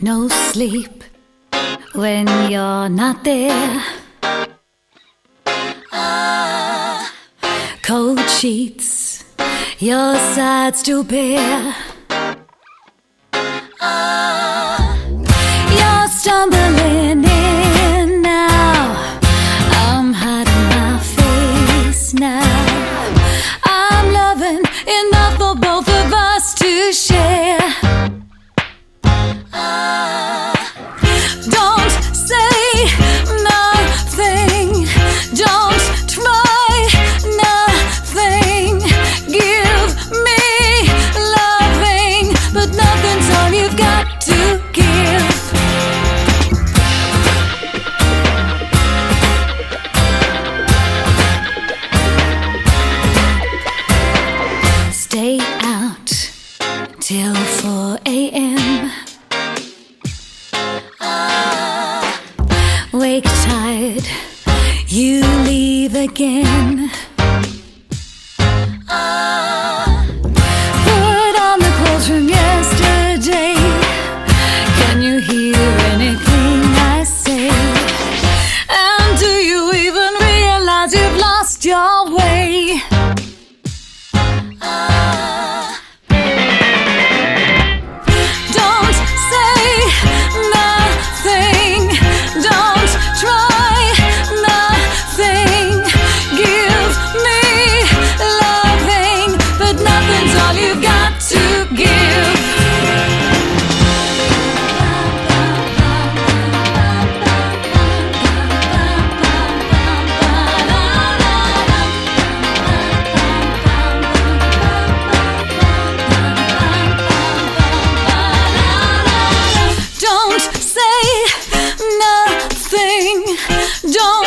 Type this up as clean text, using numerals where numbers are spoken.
No sleep when you're not there. Cold sheets, your side still bare. You're stumbling in now. I'm hiding my face now. I'm loving enough for both of us to share. Don't say nothing. Don't try nothing. Give me loving, but nothing's all you've got to give. Stay out till 4 a.m. Wake tired, you leave again. Put on the clothes from yesterday. Can you hear anything I say? And do you even realize you've lost your way? Don't say nothing. Don't try nothing. Give me loving, but nothing's all you've got to give. Don't say nothing. Don't